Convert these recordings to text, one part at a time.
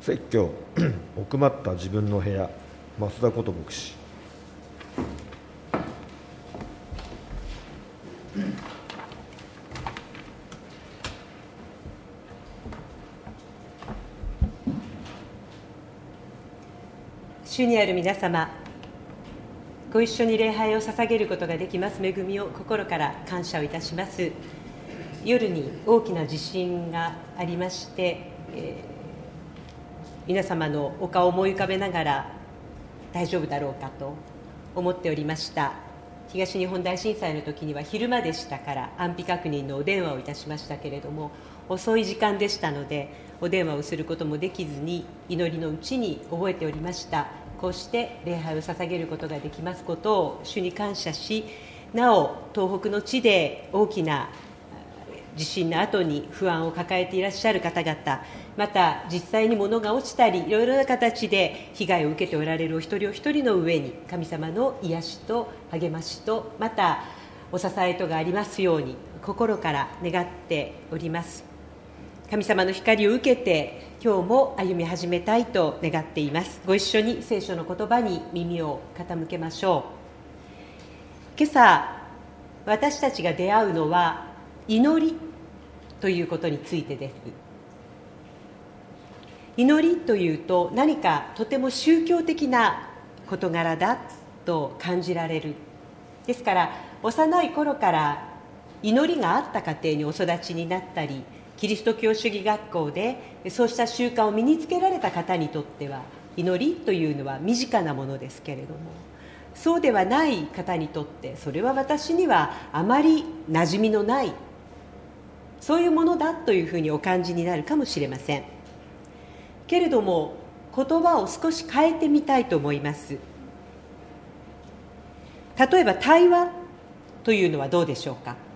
説教奥まった自分の部屋、増田こと牧師。 主にある皆様、ご一緒に礼拝を捧げることができます恵みを心から感謝をいたします。夜に大きな地震がありまして、皆様のお顔を思い浮かべながら大丈夫だろうかと思っておりました。東日本大震災の時には昼間でしたから安否確認のお電話をいたしましたけれども、遅い時間でしたのでお電話をすることもできずに祈りのうちに覚えておりました。こうして礼拝を捧げることができますことを主に感謝し、なお東北の地で大きな地震の後に不安を抱えていらっしゃる方々、また実際に物が落ちたりいろいろな形で被害を受けておられるお一人お一人の上に神様の癒しと励ましとまたお支えとがありますように心から願っております。神様の光を受けて今日も歩み始めたいと願っています。ご一緒に聖書の言葉に耳を傾けましょう。今朝私たちが出会うのは祈りということについてです。祈りというと何かとても宗教的な事柄だと感じられる。ですから幼い頃から祈りがあった家庭にお育ちになったり、キリスト教主義学校でそうした習慣を身につけられた方にとっては祈りというのは身近なものですけれども、そうではない方にとってそれは私にはあまり馴染みのない、そういうものだというふうにお感じになるかもしれませんけれども、言葉を少し変えてみたいと思います。例えば対話というのはどうでしょうか。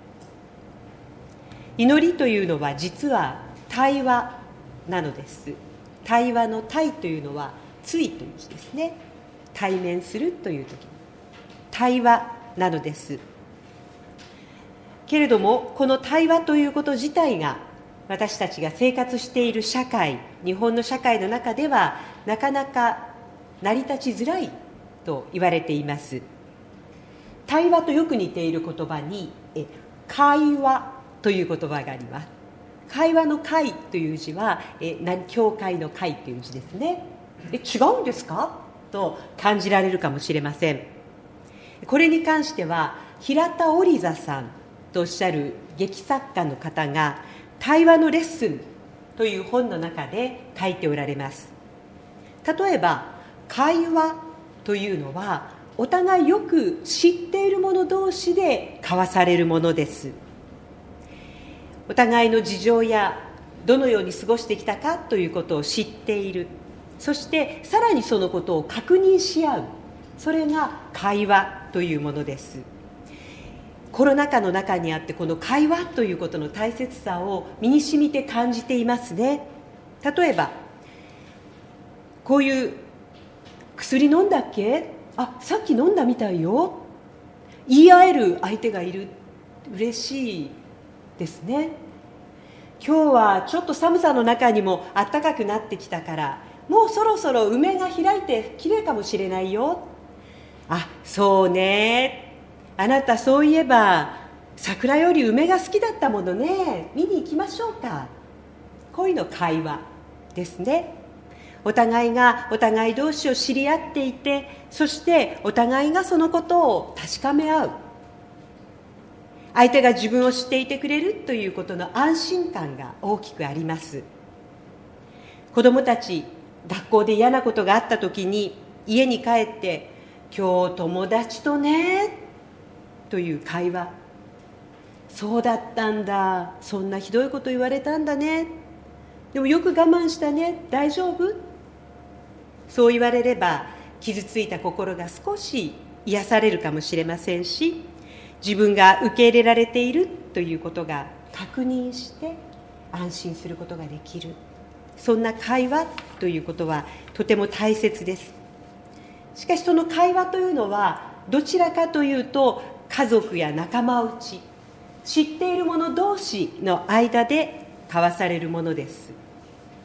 祈りというのは実は対話なのです。対話の対というのは対という字ですね。対面するという時に対話なのですけれども、この対話ということ自体が私たちが生活している社会、日本の社会の中ではなかなか成り立ちづらいと言われています。対話とよく似ている言葉に会話という言葉があります。会話の会という字は教会の会という字ですね。違うんですかと感じられるかもしれません。これに関しては平田織座さんとおっしゃる劇作家の方が対話のレッスンという本の中で書いておられます。例えば会話というのはお互いよく知っている者同士で交わされるものです。お互いの事情やどのように過ごしてきたかということを知っている、そしてさらにそのことを確認し合う、それが会話というものです。コロナ禍の中にあってこの会話ということの大切さを身に染みて感じていますね。例えばこういう薬飲んだっけ、さっき飲んだみたいよ、言い合える相手がいる、嬉しいですね。今日はちょっと寒さの中にも暖かくなってきたからもうそろそろ梅が開いてきれいかもしれないよ。そうね、あなたそういえば桜より梅が好きだったものね、見に行きましょうか。こういうの会話ですね。お互いがお互い同士を知り合っていて、そしてお互いがそのことを確かめ合う、相手が自分を知っていてくれるということの安心感が大きくあります。子どもたち、学校で嫌なことがあった時に家に帰って今日友達とねという会話、そうだったんだ、そんなひどいこと言われたんだね、でもよく我慢したね、大丈夫、そう言われれば傷ついた心が少し癒されるかもしれませんし、自分が受け入れられているということが確認して安心することができる、そんな会話ということはとても大切です。しかしその会話というのはどちらかというと家族や仲間内、知っている者同士の間で交わされるものです。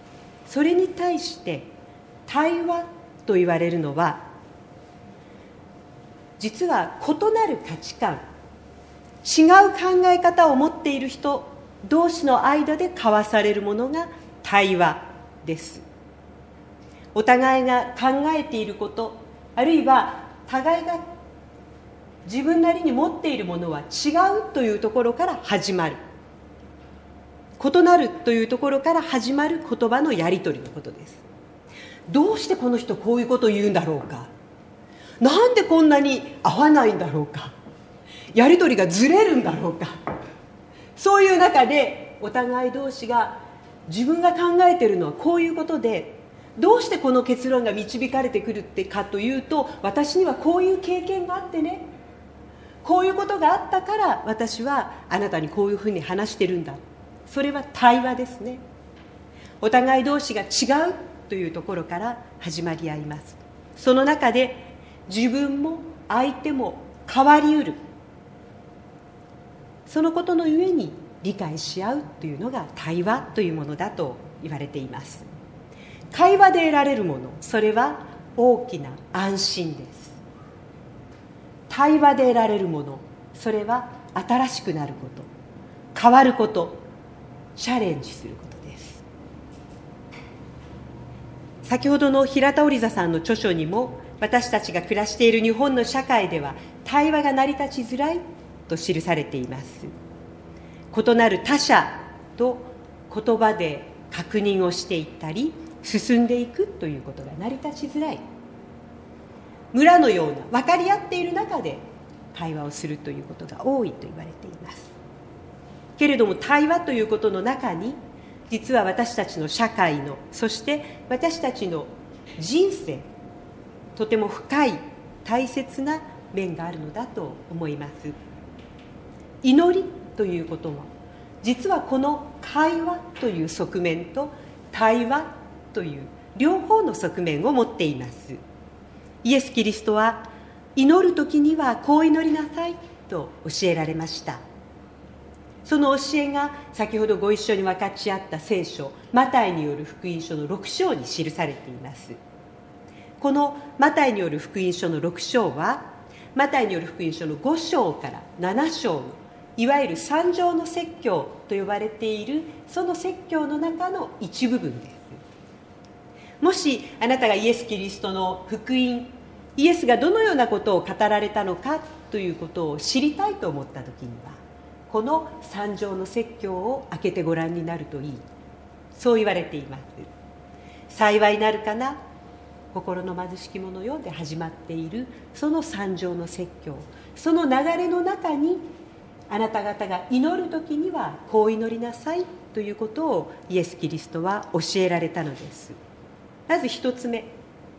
それに対して対話と言われるのは、実は異なる価値観、違う考え方を持っている人同士の間で交わされるものが対話です。お互いが考えていること、あるいは互いが自分なりに持っているものは違うというところから始まる、異なるというところから始まる言葉のやり取りのことです。どうしてこの人こういうことを言うんだろうか、なんでこんなに合わないんだろうか、やり取りがずれるんだろうか、そういう中でお互い同士が自分が考えているのはこういうことで、どうしてこの結論が導かれてくるってかというと、私にはこういう経験があってね、こういうことがあったから私はあなたにこういうふうに話してるんだ。それは対話ですね。お互い同士が違うというところから始まり合います。その中で自分も相手も変わりうる、そのことのゆえに理解し合うというのが対話というものだと言われています。会話で得られるもの、それは大きな安心です。対話で得られるもの、それは新しくなること、変わること、チャレンジすることです。先ほどの平田織座さんの著書にも、私たちが暮らしている日本の社会では対話が成り立ちづらいと記されています。異なる他者と言葉で確認をしていったり進んでいくということが成り立ちづらい、村のような分かり合っている中で対話をするということが多いと言われています。けれども対話ということの中に、実は私たちの社会の、そして私たちの人生、とても深い大切な面があるのだと思います。祈りということも、実はこの会話という側面と対話という両方の側面を持っています。イエス・キリストは祈るときにはこう祈りなさいと教えられました。その教えが先ほどご一緒に分かち合った聖書、マタイによる福音書の6章に記されています。このマタイによる福音書の6章は、マタイによる福音書の5章から7章のいわゆる三条の説教と呼ばれているその説教の中の一部分です。もしあなたがイエス・キリストの福音、イエスがどのようなことを語られたのかということを知りたいと思ったときには、この三条の説教を開けてご覧になるといい、そう言われています。幸いなるかな、心の貧しき者よで始まっているその三条の説教、その流れの中に、あなた方が祈るときにはこう祈りなさいということをイエス・キリストは教えられたのです。まず一つ目、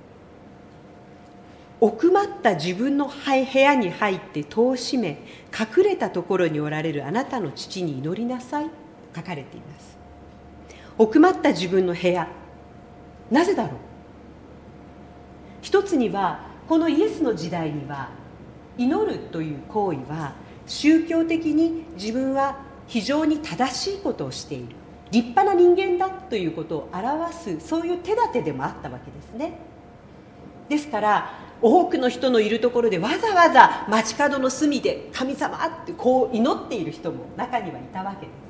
奥まった自分の部屋に入って戸を閉め、隠れたところにおられるあなたの父に祈りなさいと書かれています。奥まった自分の部屋、なぜだろう。一つには、このイエスの時代には祈るという行為は宗教的に自分は非常に正しいことをしている、立派な人間だということを表す、そういう手立てでもあったわけですね。ですから多くの人のいるところでわざわざ街角の隅で神様ってこう祈っている人も中にはいたわけです。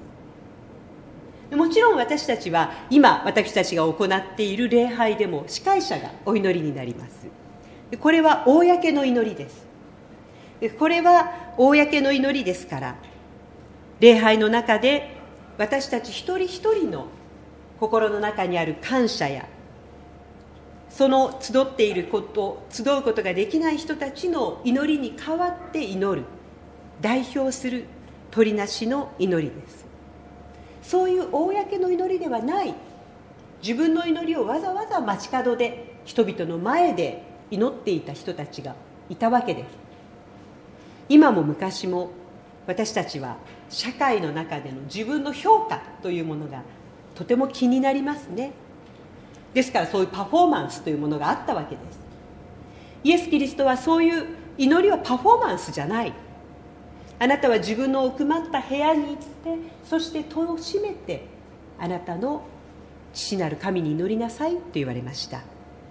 もちろん私たちは今私たちが行っている礼拝でも司会者がお祈りになります。これは公の祈りです。これは公の祈りですから、礼拝の中で私たち一人一人の心の中にある感謝や、その集っていること、集うことができない人たちの祈りに代わって祈る、代表する取りなしの祈りです。そういう公の祈りではない、自分の祈りをわざわざ街角で人々の前で祈っていた人たちがいたわけです。今も昔も私たちは社会の中での自分の評価というものがとても気になりますね。ですからそういうパフォーマンスというものがあったわけです。イエス・キリストはそういう祈りはパフォーマンスじゃない。あなたは自分の奥まった部屋に行って、そして戸を閉めてあなたの父なる神に祈りなさいと言われました。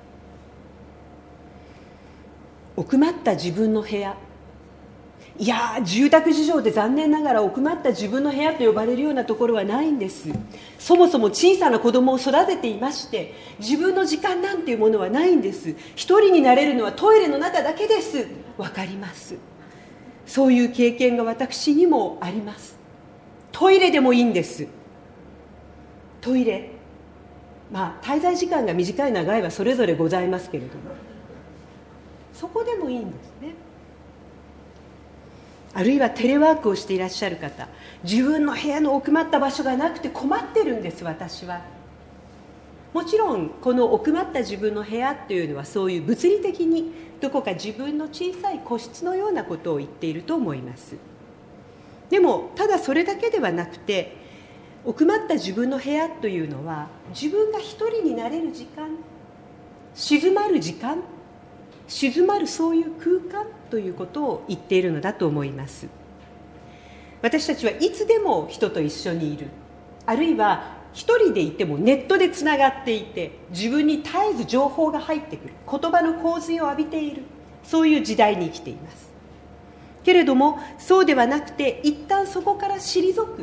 奥まった自分の部屋、いや住宅事情で残念ながら奥まった自分の部屋と呼ばれるようなところはないんです。そもそも小さな子供を育てていまして、自分の時間なんていうものはないんです。一人になれるのはトイレの中だけです。わかります。そういう経験が私にもあります。トイレでもいいんです。トイレ、滞在時間が短い長いはそれぞれございますけれども、そこでもいいんですね。あるいはテレワークをしていらっしゃる方、自分の部屋の奥まった場所がなくて困ってるんです。私はもちろんこの奥まった自分の部屋というのは、そういう物理的にどこか自分の小さい個室のようなことを言っていると思います。でもただそれだけではなくて、奥まった自分の部屋というのは、自分が一人になれる時間、静まる時間、静まるそういう空間ということを言っているのだと思います。私たちはいつでも人と一緒にいる、あるいは一人でいてもネットでつながっていて、自分に絶えず情報が入ってくる、言葉の洪水を浴びている、そういう時代に生きています。けれどもそうではなくて、一旦そこから退く、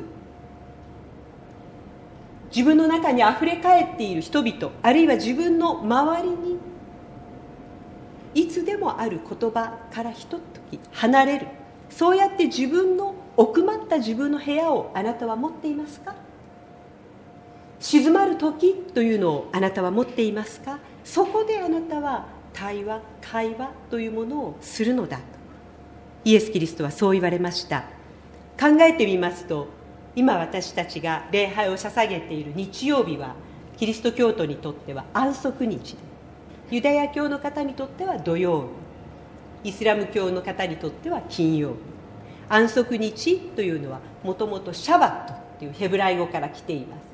自分の中にあふれかえっている人々、あるいは自分の周りにいつでもある言葉からひととき離れる、そうやって自分の奥まった自分の部屋をあなたは持っていますか？静まる時というのをあなたは持っていますか？そこであなたは対話、会話というものをするのだ。イエス・キリストはそう言われました。考えてみますと、今私たちが礼拝を捧げている日曜日は、キリスト教徒にとっては安息日で、ユダヤ教の方にとっては土曜日、イスラム教の方にとっては金曜日。安息日というのはもともとシャバットというヘブライ語から来ています。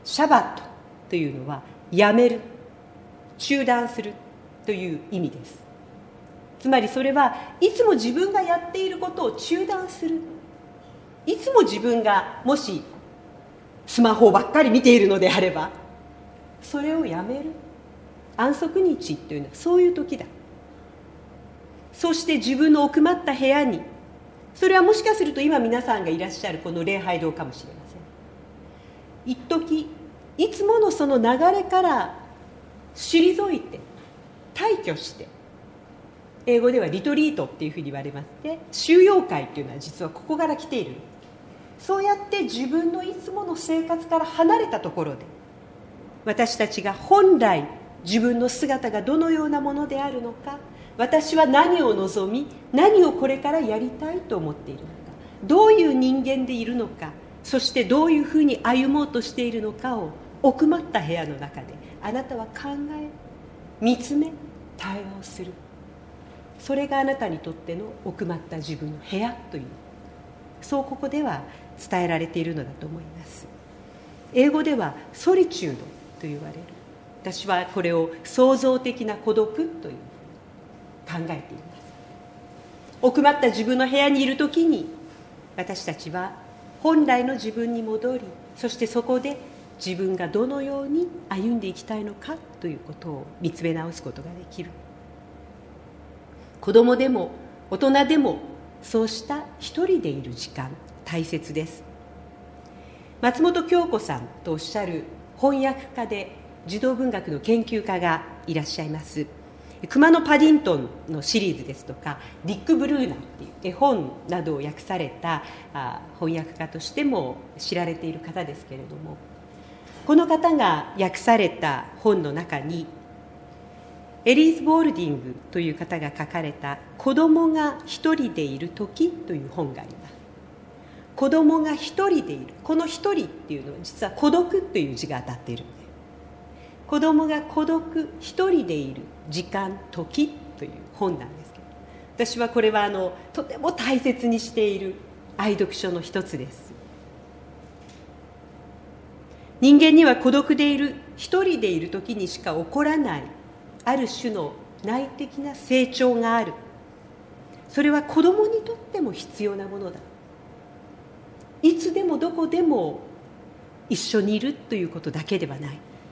シャバットというのはやめる、中断するという意味です。つまりそれはいつも自分がやっていることを中断する、いつも自分がもしスマホばっかり見ているのであれば、それをやめる。安息日というのはそういう時だ。そして自分の奥まった部屋に、それはもしかすると今皆さんがいらっしゃるこの礼拝堂かもしれません。一時いつものその流れから退いて退去して、英語ではリトリートっていうふうに言われますね。収容会というのは実はここから来ている。そうやって自分のいつもの生活から離れたところで、私たちが本来自分の姿がどのようなものであるのか、私は何を望み、何をこれからやりたいと思っているのか、どういう人間でいるのか、そしてどういうふうに歩もうとしているのかを奥まった部屋の中であなたは考え、見つめ、対話をする。それがあなたにとっての奥まった自分の部屋という、そうここでは伝えられているのだと思います。英語ではソリチュードと言われる。私はこれを創造的な孤独という考えています。奥まった自分の部屋にいるときに、私たちは本来の自分に戻り、そしてそこで自分がどのように歩んでいきたいのかということを見つめ直すことができる。子供でも大人でも、そうした一人でいる時間、大切です。松本京子さんとおっしゃる翻訳家で児童文学の研究家がいらっしゃいます。熊のパディントンのシリーズですとか、ディック・ブルーナーっていう絵本などを訳された翻訳家としても知られている方ですけれども、この方が訳された本の中に、エリーズ・ボールディングという方が書かれた子供が一人でいる時という本があります。子供が一人でいる、この一人っていうのは実は孤独という字が当たっているので、子供が孤独一人でいる時間、時という本なんですけど、私はこれはとても大切にしている愛読書の一つです。人間には孤独でいる、一人でいる時にしか起こらないある種の内的な成長がある。それは子供にとっても必要なものだ。いつでもどこでも一緒にいるということだけではない。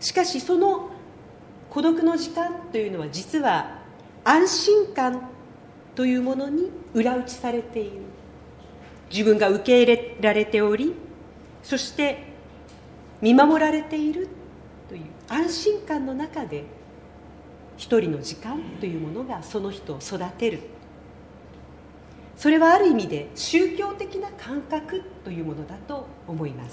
しかしその孤独の時間というのは実は安心感というものに裏打ちされている。自分が受け入れられており、そして見守られているという安心感の中で一人の時間というものがその人を育てる。それはある意味で宗教的な感覚というものだと思います。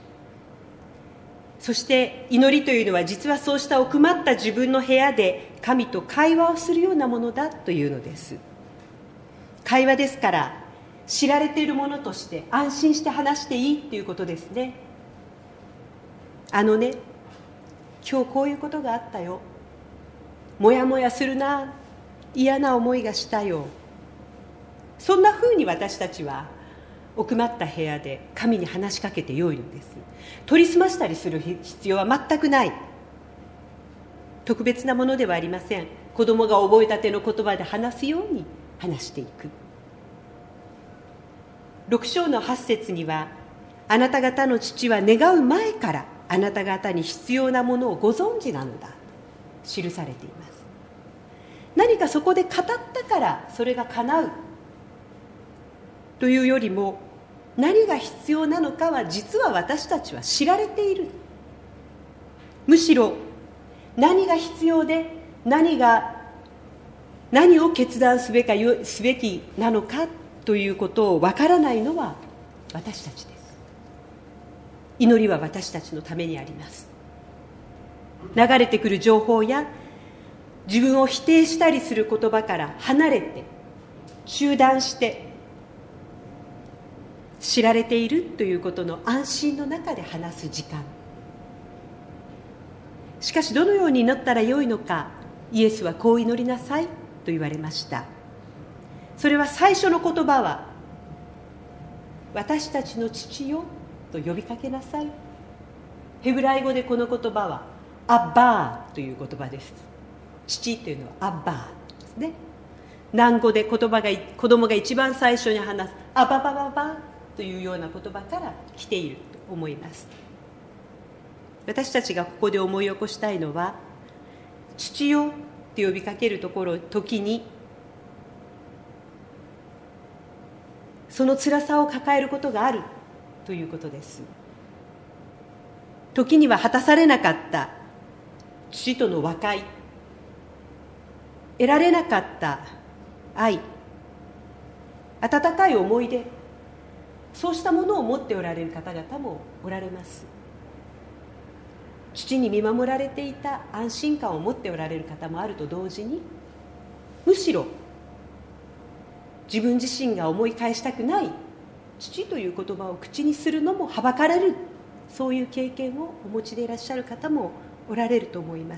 そして祈りというのは実はそうした奥まった自分の部屋で神と会話をするようなものだというのです。会話ですから知られているものとして安心して話していいということですね。今日こういうことがあったよ、もやもやするな、嫌な思いがしたよ。そんなふうに私たちは奥まった部屋で神に話しかけてよいのです。取り澄ましたりする必要は全くない。特別なものではありません。子供が覚えたての言葉で話すように話していく。6章の8節には、あなた方の父は願う前からあなた方に必要なものをご存知なのだ、記されています。何かそこで語ったからそれが叶うというよりも、何が必要なのかは実は私たちは知られている。むしろ何が必要で何を決断すべきなのかということを分からないのは私たちです。祈りは私たちのためにあります。流れてくる情報や自分を否定したりする言葉から離れて中断して知られているということの安心の中で話す時間。しかしどのように祈ったらよいのか、イエスはこう祈りなさいと言われました。それは最初の言葉は、私たちの父よと呼びかけなさい。ヘブライ語でこの言葉はアッバーという言葉です。父というのはアッバーですね。南語で子供が一番最初に話すアババババというような言葉から来ていると思います。私たちがここで思い起こしたいのは、父よって呼びかける時にその辛さを抱えることがあるということです。時には果たされなかった父との和解、得られなかった愛、温かい思い出、そうしたものを持っておられる方々もおられます。父に見守られていた安心感を持っておられる方もあると同時に、むしろ自分自身が思い返したくない父という言葉を口にするのもはばかられる、そういう経験をお持ちでいらっしゃる方もおられると思います。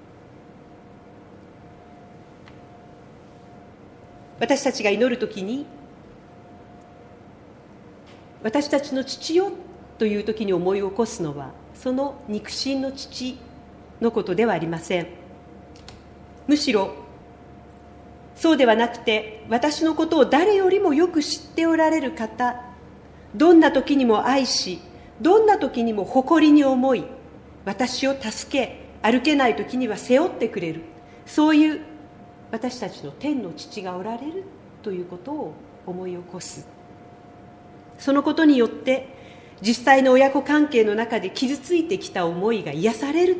私たちが祈るときに、私たちの父よというときに思い起こすのは、その肉親の父のことではありません。むしろそうではなくて、私のことを誰よりもよく知っておられる方、どんな時にも愛し、どんな時にも誇りに思い、私を助け、歩けない時には背負ってくれる、そういう私たちの天の父がおられるということを思い起こす。そのことによって実際の親子関係の中で傷ついてきた思いが癒される。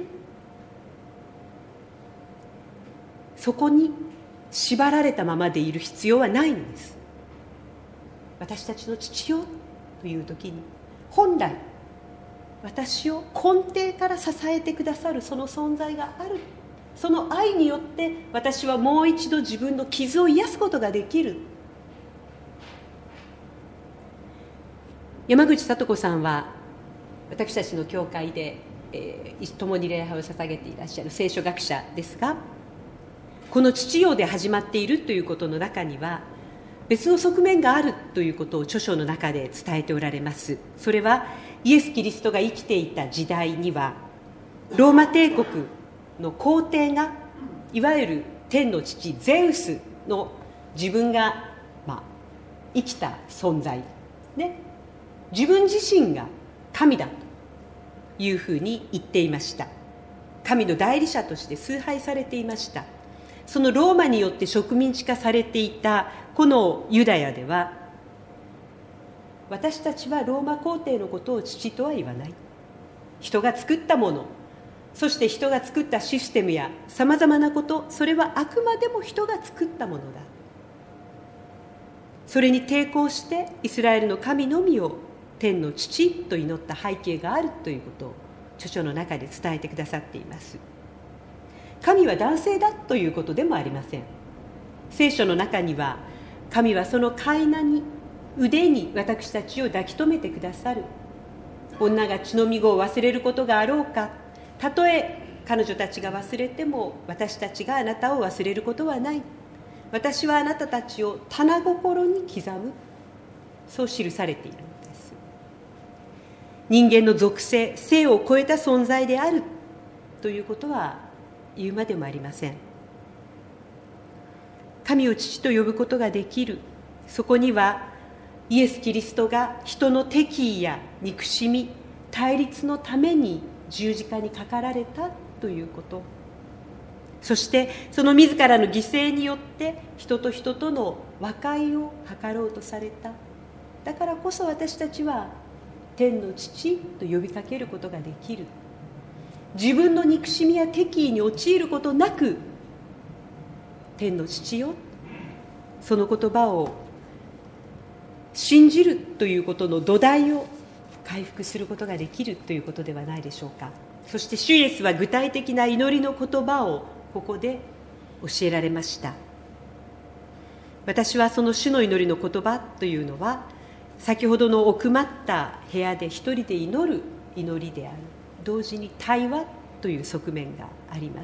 そこに縛られたままでいる必要はないのです。私たちの父よという時に、本来私を根底から支えてくださるその存在がある。その愛によって私はもう一度自分の傷を癒すことができる。山口聡子さんは私たちの教会で、共に礼拝を捧げていらっしゃる聖書学者ですが、この父よで始まっているということの中には別の側面があるということを著書の中で伝えておられます。それはイエス・キリストが生きていた時代にはローマ帝国の皇帝がいわゆる天の父ゼウスの自分が、生きた存在ね、自分自身が神だというふうに言っていました。 神の代理者として崇拝されていました。そのローマによって植民地化されていたこのユダヤでは、私たちはローマ皇帝のことを父とは言わない。人が作ったもの、そして人が作ったシステムやさまざまなこと、それはあくまでも人が作ったものだ。それに抵抗してイスラエルの神のみを天の父と祈った背景があるということを著書の中で伝えてくださっています。神は男性だということでもありません。聖書の中には、神はその飼いなに腕に私たちを抱き留めてくださる。女が血のみ子を忘れることがあろうか、たとえ彼女たちが忘れても私たちがあなたを忘れることはない。私はあなたたちを棚心に刻む。そう記されているのです。人間の属性、性を超えた存在であるということは言うまでもありません。神を父と呼ぶことができる。そこにはイエス・キリストが人の敵意や憎しみ、対立のために十字架にかかられたということ、そしてその自らの犠牲によって人と人との和解を図ろうとされた。だからこそ私たちは天の父と呼びかけることができる。自分の憎しみや敵意に陥ることなく、天の父よ、その言葉を信じるということの土台を回復することができるということではないでしょうか。そして主イエスは具体的な祈りの言葉をここで教えられました。私はその主の祈りの言葉というのは、先ほどの奥まった部屋で一人で祈る祈りである。同時に対話という側面があります。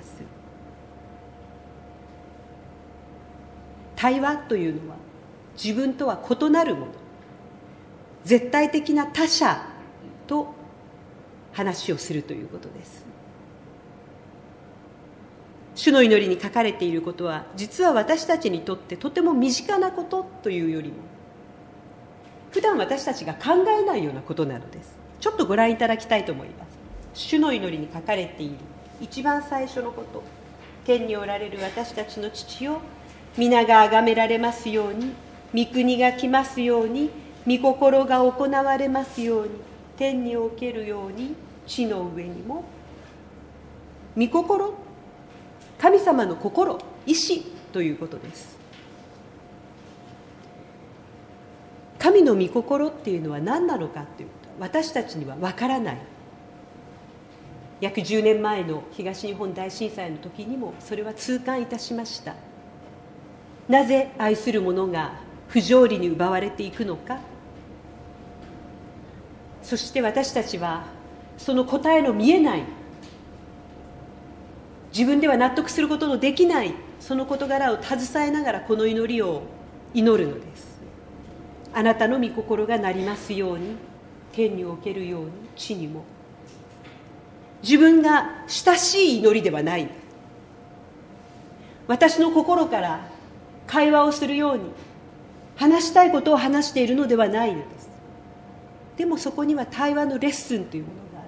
対話というのは自分とは異なるもの、絶対的な他者と話をするということです。主の祈りに書かれていることは、実は私たちにとってとても身近なことというよりも、普段私たちが考えないようなことなのです。ちょっとご覧いただきたいと思います。主の祈りに書かれている一番最初のこと、天におられる私たちの父よ、皆が崇められますように、御国が来ますように、御心が行われますように、天におけるように地の上にも。御心、神様の心、意志ということです。神の御心っていうのは何なのかというと、私たちには分からない。約10年前の東日本大震災の時にもそれは痛感いたしました。なぜ愛する者が不条理に奪われていくのか。そして私たちはその答えの見えない、自分では納得することのできないその事柄を携えながらこの祈りを祈るのです。あなたの御心がなりますように、天におけるように地にも。自分が親しい祈りではない。私の心から会話をするように話したいことを話しているのではないのです。でもそこには対話のレッスンというものが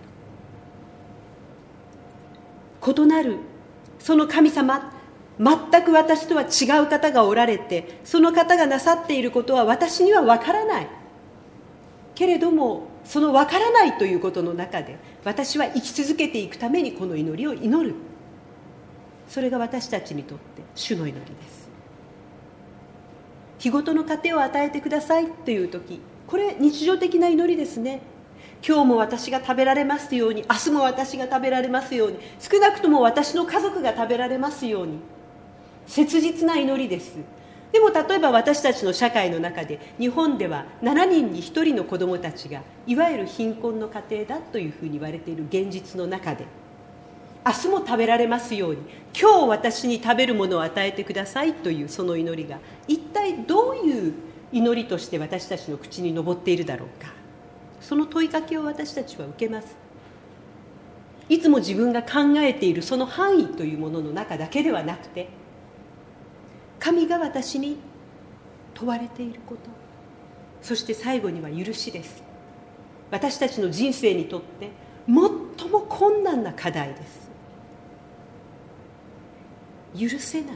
ある。異なるその神様、全く私とは違う方がおられて、その方がなさっていることは私には分からないけれども、その分からないということの中で私は生き続けていくためにこの祈りを祈る。それが私たちにとって主の祈りです。日ごとの糧を与えてくださいという時、これ日常的な祈りですね。今日も私が食べられますように、明日も私が食べられますように、少なくとも私の家族が食べられますように、切実な祈りです。でも例えば私たちの社会の中で、日本では7人に1人の子どもたちがいわゆる貧困の家庭だというふうに言われている現実の中で、明日も食べられますように、今日私に食べるものを与えてくださいというその祈りが一体どういう祈りとして私たちの口に上っているだろうか。その問いかけを私たちは受けます。いつも自分が考えているその範囲というものの中だけではなくて、神が私に問われていること、そして最後には許しです。私たちの人生にとって最も困難な課題です。 許せない、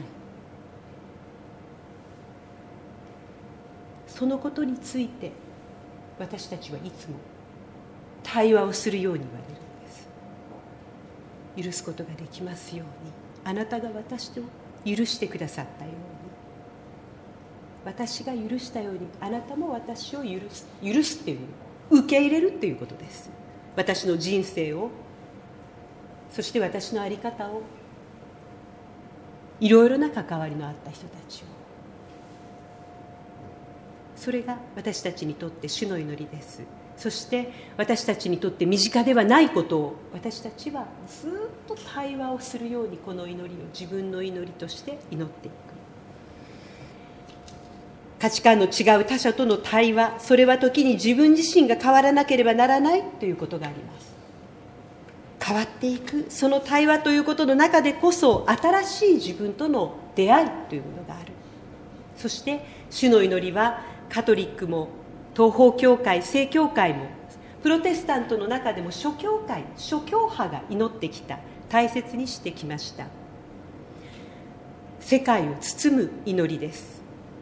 そのことについて私たちはいつも対話をするように言われるんです。許すことができますように、あなたが私を許してくださったように、私が許したようにあなたも私を許すっていうのを受け入れるっていうことです。私の人生を、そして私の在り方を、いろいろな関わりのあった人たちを、それが私たちにとって主の祈りです。そして私たちにとって身近ではないことを、私たちはずっと対話をするようにこの祈りを自分の祈りとして祈っていく。価値観の違う他者との対話、それは時に自分自身が変わらなければならないということがあります。変わっていく、その対話ということの中でこそ新しい自分との出会いというものがある。そして主の祈りはカトリックも東方教会、正教会もプロテスタントの中でも諸教会、諸教派が祈ってきた、大切にしてきました。世界を包む祈りです。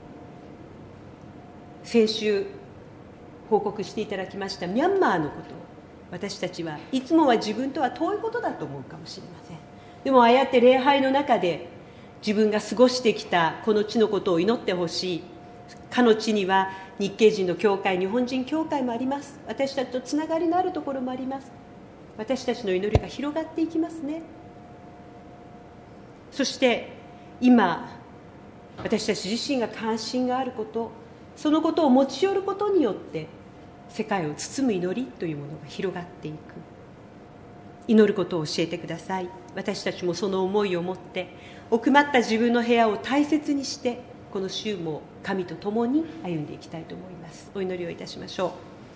先週報告していただきましたミャンマーのことを、私たちはいつもは自分とは遠いことだと思うかもしれません。でもああやって礼拝の中で自分が過ごしてきたこの地のことを祈ってほしい。かの地には日系人の教会、日本人教会もあります。私たちとつながりのあるところもあります。私たちの祈りが広がっていきますね。そして今私たち自身が関心があること、そのことを持ち寄ることによって世界を包む祈りというものが広がっていく。祈ることを教えてください。私たちもその思いを持って奥まった自分の部屋を大切にして、この週も神と共に歩んでいきたいと思います。お祈りをいたしましょう。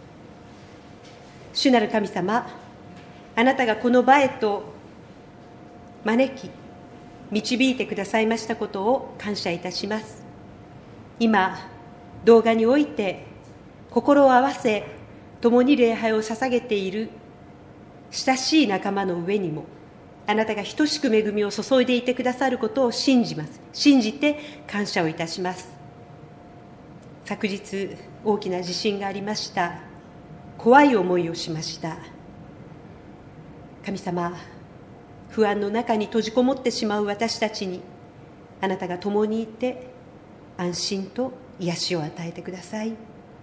主なる神様、あなたがこの場へと招き導いてくださいましたことを感謝いたします。今動画において心を合わせ共に礼拝を捧げている親しい仲間の上にも、あなたが等しく恵みを注いでいてくださることを信じます。信じて感謝をいたします。昨日大きな地震がありました。怖い思いをしました。神様、不安の中に閉じこもってしまう私たちにあなたが共にいて安心と癒しを与えてください。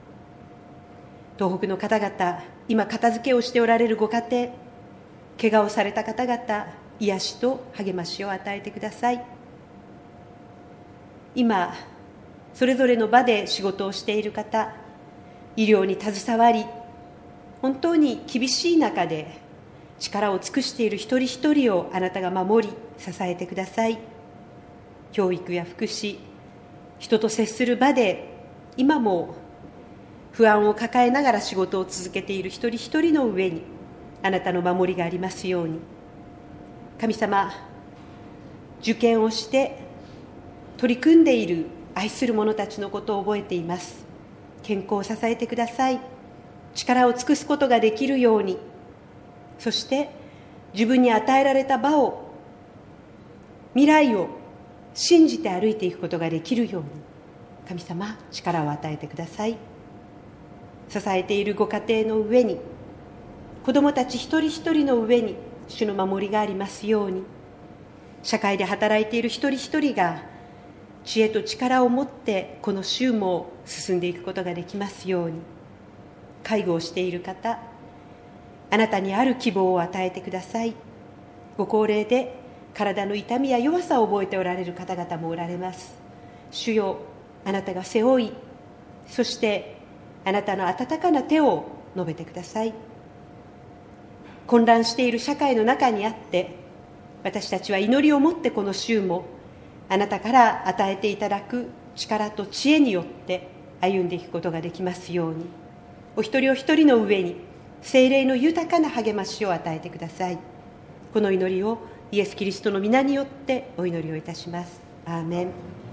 東北の方々、今片付けをしておられるご家庭、怪我をされた方々、癒しと励ましを与えてください。今それぞれの場で仕事をしている方、医療に携わり本当に厳しい中で力を尽くしている一人一人をあなたが守り支えてください。教育や福祉、人と接する場で今も不安を抱えながら仕事を続けている一人一人の上にあなたの守りがありますように。神様、受験をして取り組んでいる愛する者たちのことを覚えています。健康を支えてください。力を尽くすことができるように、そして自分に与えられた場を、未来を信じて歩いていくことができるように、神様、力を与えてください。支えているご家庭の上に、子どもたち一人一人の上に主の守りがありますように、社会で働いている一人一人が知恵と力を持ってこの週も進んでいくことができますように。介護をしている方、あなたにある希望を与えてください。ご高齢で体の痛みや弱さを覚えておられる方々もおられます。主よ、あなたが背負い、そしてあなたの温かな手を述べてください。混乱している社会の中にあって、私たちは祈りを持ってこの週もあなたから与えていただく力と知恵によって歩んでいくことができますように。お一人お一人の上に聖霊の豊かな励ましを与えてください。この祈りをイエス・キリストの皆によってお祈りをいたします。アーメン。